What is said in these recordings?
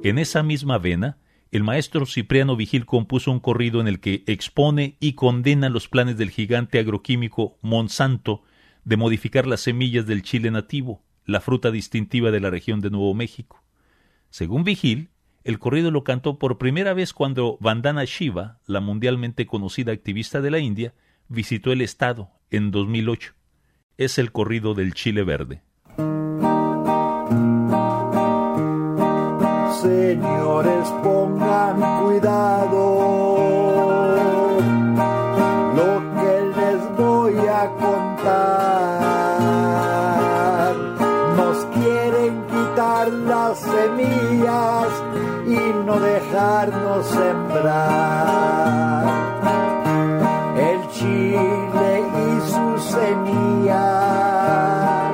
En esa misma vena, el maestro Cipriano Vigil compuso un corrido en el que expone y condena los planes del gigante agroquímico Monsanto de modificar las semillas del chile nativo, la fruta distintiva de la región de Nuevo México. Según Vigil, el corrido lo cantó por primera vez cuando Vandana Shiva, la mundialmente conocida activista de la India, visitó el estado en 2008. Es el corrido del chile verde. Señores, pongan cuidado, lo que les voy a contar. Nos quieren quitar las semillas y no dejarnos sembrar. El chile y sus semillas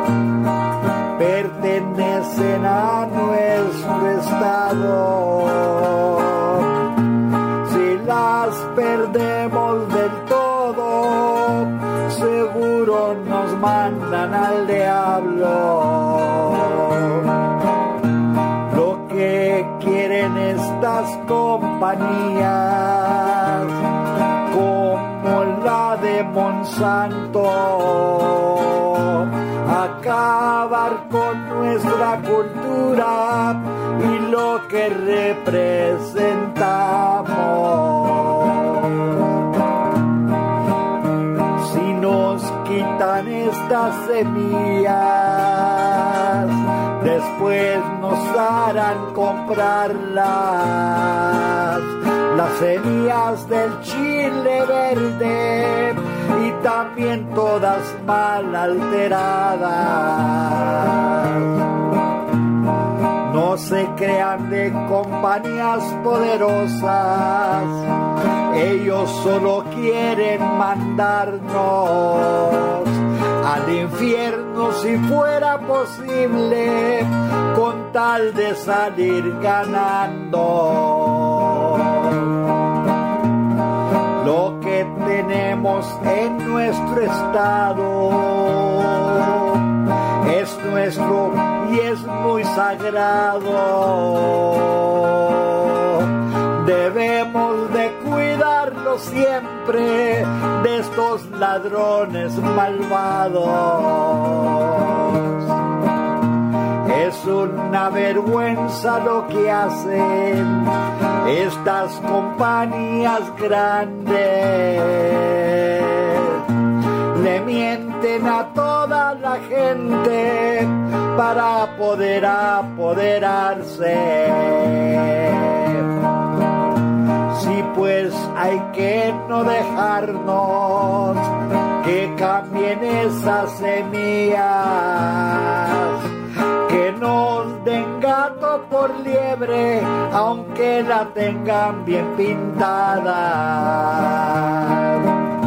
pertenecen a nuestro estado. Si las perdemos del todo, seguro nos mandan al diablo. Lo que quieren estas compañías, como la de Monsanto, acabar con nuestra cultura y lo que representamos. Si nos quitan estas semillas, después nos harán comprarlas, las semillas del chile verde y también todas mal alteradas. No se crean de compañías poderosas, ellos solo quieren mandarnos al infierno si fuera posible, con tal de salir ganando. Lo que tenemos en nuestro estado es nuestro y es muy sagrado. Debemos de cuidarlo siempre de estos ladrones malvados. Es una vergüenza lo que hacen estas compañías grandes. Le mienten a toda la gente para poder apoderarse. Sí, pues hay que no dejarnos que cambien esas semillas, que nos den gato por liebre, aunque la tengan bien pintada.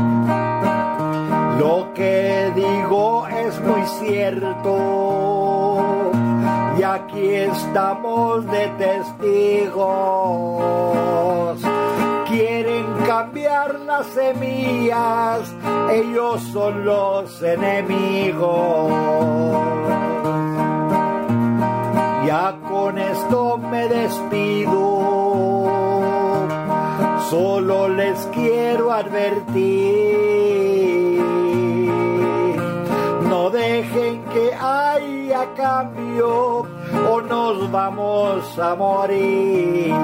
Lo que digo es muy cierto, y aquí estamos de testigos. Quieren cambiar las semillas, ellos son los enemigos. Ya con esto me despido, solo les quiero advertir, no dejen que haya cambio o nos vamos a morir.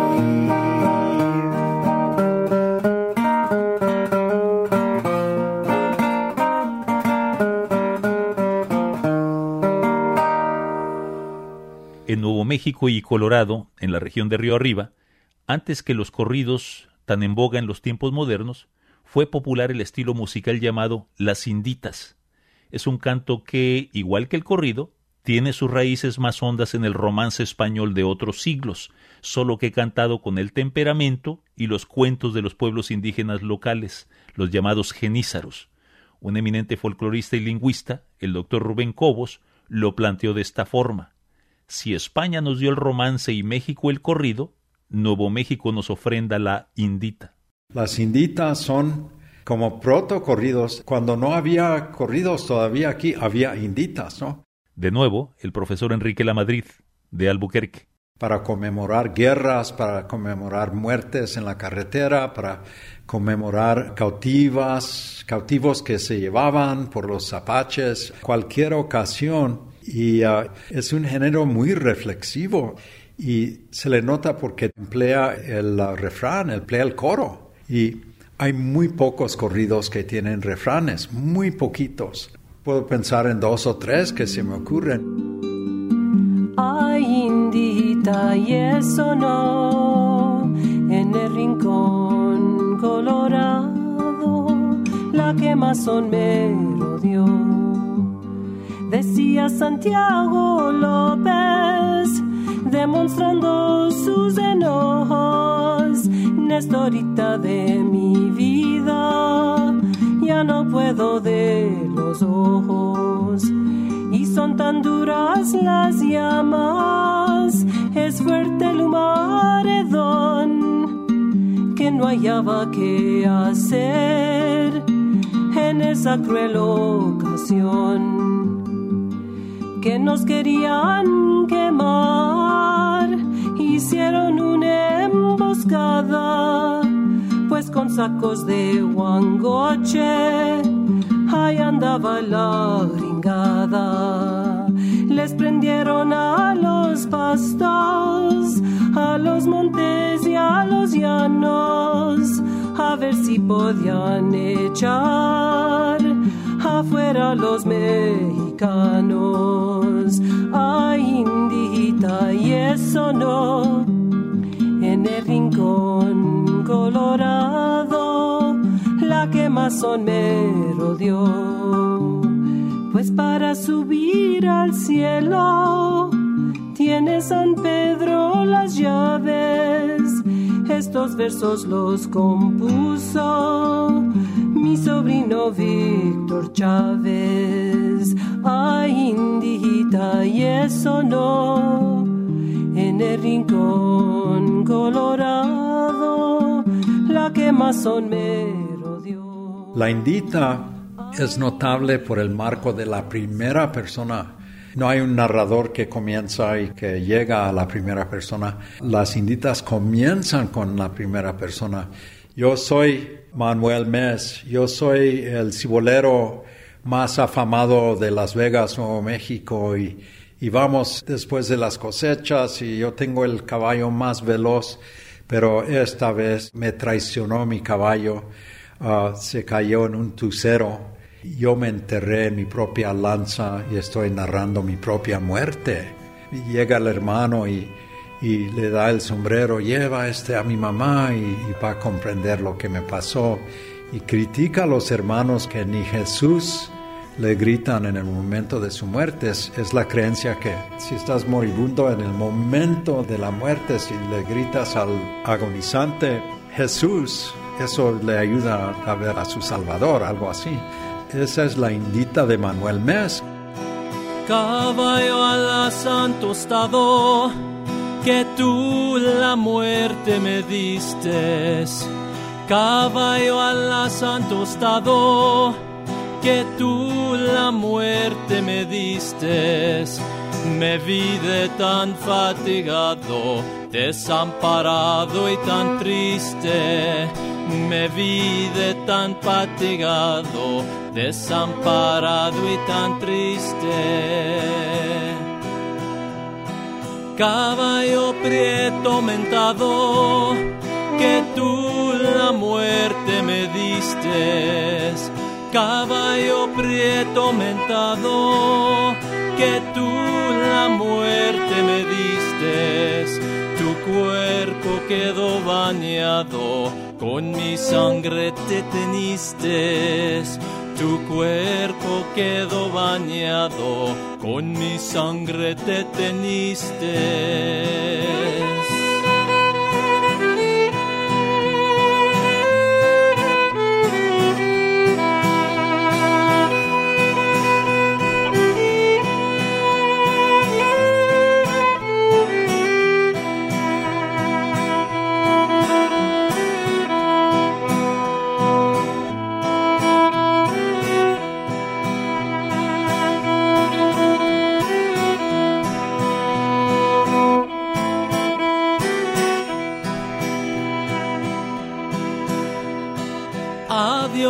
En Nuevo México y Colorado, en la región de Río Arriba, antes que los corridos tan en boga en los tiempos modernos, fue popular el estilo musical llamado las inditas. Es un canto que, igual que el corrido, tiene sus raíces más hondas en el romance español de otros siglos, solo que cantado con el temperamento y los cuentos de los pueblos indígenas locales, los llamados genízaros. Un eminente folclorista y lingüista, el doctor Rubén Cobos, lo planteó de esta forma: si España nos dio el romance y México el corrido, Nuevo México nos ofrenda la indita. Las inditas son como protocorridos. Cuando no había corridos todavía aquí, había inditas, ¿no? De nuevo, el profesor Enrique Lamadrid, de Albuquerque. para conmemorar guerras, para conmemorar muertes en la carretera, para conmemorar cautivos que se llevaban por los apaches, cualquier ocasión. Y es un género muy reflexivo y se le nota porque emplea el refrán, emplea el coro. Y hay muy pocos corridos que tienen refranes, muy poquitos. Puedo pensar en 2 o 3 que se me ocurren. Ay, indita, y eso no, en el rincón colorado, la quemazón me rodeó. Decía Santiago López, demostrando sus enojos, Nestorita de mi vida, ya no puedo de los ojos. Y son tan duras las llamas, es fuerte el humaredón, que no hallaba qué hacer en esa cruel ocasión. Que nos querían quemar, hicieron una emboscada, pues con sacos de huangoche ahí andaba la gringada. Les prendieron a los pastos, a los montes y a los llanos, a ver si podían echar afuera los mexicanos. Ay, indita, y eso no, en el rincón colorado, la quemazón me rodeó. Pues para subir al cielo tiene San Pedro las llaves. Estos versos los compuso mi sobrino Víctor Chávez. Ay, indita, y eso no, en el rincón colorado, la quemazón me rodeó. La indita es notable por el marco de la primera persona. No hay un narrador que comienza y que llega a la primera persona. Las inditas comienzan con la primera persona. Yo soy Manuel Mes, yo soy el cibolero más afamado de Las Vegas, Nuevo México, y vamos después de las cosechas y yo tengo el caballo más veloz, pero esta vez me traicionó mi caballo, se cayó en un tucero. Yo me enterré en mi propia lanza y estoy narrando mi propia muerte. Y llega el hermano y le da el sombrero, lleva a mi mamá y va a comprender lo que me pasó. Y critica a los hermanos que ni Jesús le gritan en el momento de su muerte. Es la creencia que si estás moribundo en el momento de la muerte, si le gritas al agonizante Jesús, eso le ayuda a ver a su Salvador, algo así. Esa es la indita de Manuel Mes. Caballo a la santo estado, que tú la muerte me distes. Caballo a la santo estado, que tú la muerte me distes. Me vi de tan fatigado, desamparado y tan triste. Me vi de tan fatigado, desamparado y tan triste. Caballo prieto mentado, que tú la muerte me distes. Caballo prieto mentado, que tú la muerte me distes. Tu cuerpo quedó bañado, con mi sangre te teniste. Tu cuerpo quedó bañado, con mi sangre te teniste.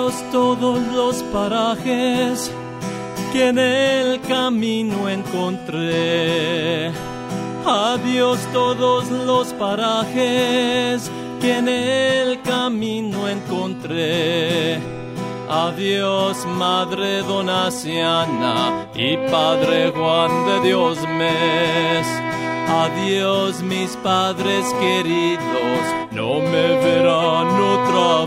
Adiós todos los parajes que en el camino encontré. Adiós todos los parajes que en el camino encontré. Adiós Madre Donaciana y Padre Juan de Dios Mes. Adiós mis padres queridos, no me verán otra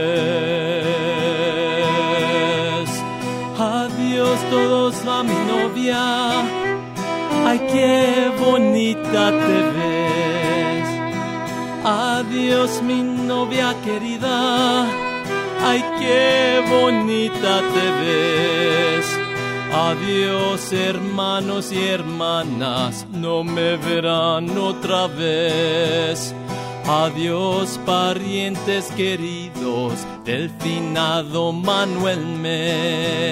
vez. Adiós todos a mi novia, ay qué bonita te ves. Adiós mi novia querida, ay qué bonita te ves. Adiós hermanos y hermanas, no me verán otra vez. Adiós parientes queridos del finado Manuel Mes.